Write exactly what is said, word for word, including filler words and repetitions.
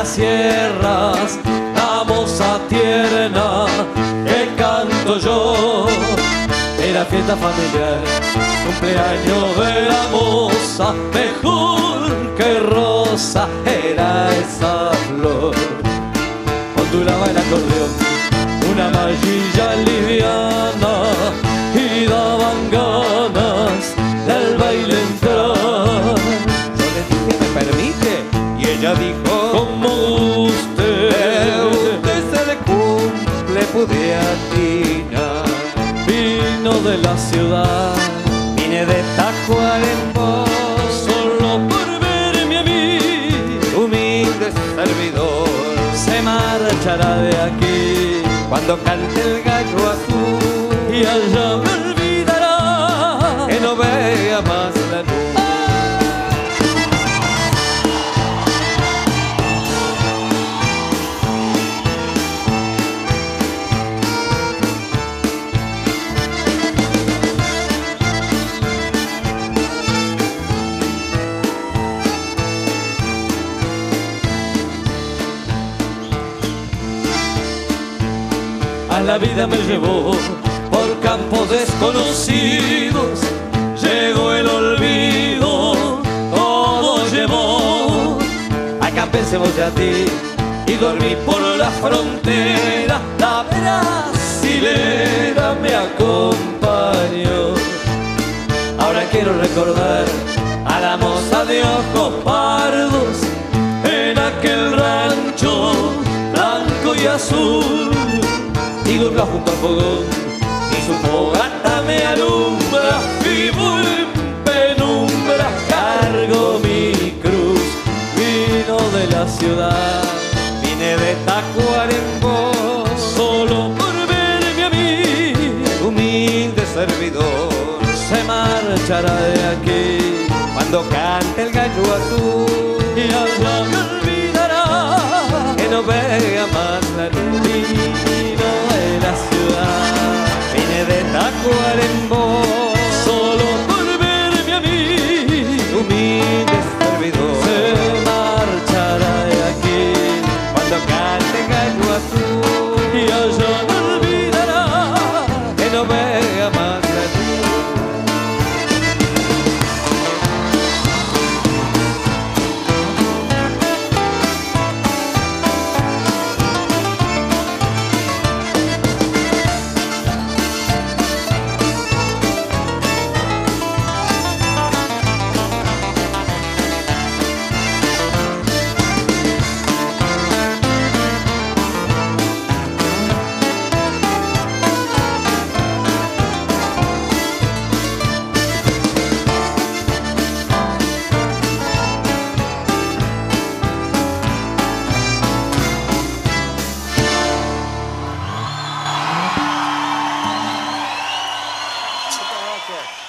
las sierras, la moza tierna que canto yo. Era fiesta familiar, cumpleaños de la moza, mejor que rosa era esa flor. Ondulaba el acordeón, una mallilla liviana, y daban ganas del baile entrar. Yo le dije, ¿me permite? Y ella dijo, Como usted, usted se le cumple pudiatina. vino de la ciudad, Vine de Tacuarembó, solo por verme a mí, humilde servidor. se marchará de aquí Cuando cante el gallo azul, y allá me olvidará. que no vea más la luz. A la vida me llevó por campos desconocidos, llegó el olvido, todo llevó. Acampé en Cebollatí y dormí por la frontera, la brasilera me acompañó. Ahora quiero recordar a la moza de ojos pardos en aquel rancho blanco y azul. Y durmió junto al fogón y su fogata me alumbra. Vivo en penumbra, cargo mi cruz. Vino de la ciudad, Vine de Tacuarembó, solo por verme a mí, humilde servidor. se marchará de aquí Cuando cante el gallo azul, y allá me olvidará. que no vea más la luz. Vino de la ciudad, Vine de Tacuarembó, solo por verme a mí, humilde servidor. se marchará de aquí Cuando cante el gallo azul, y allá me olvidará. que no vea más la luz. Okay.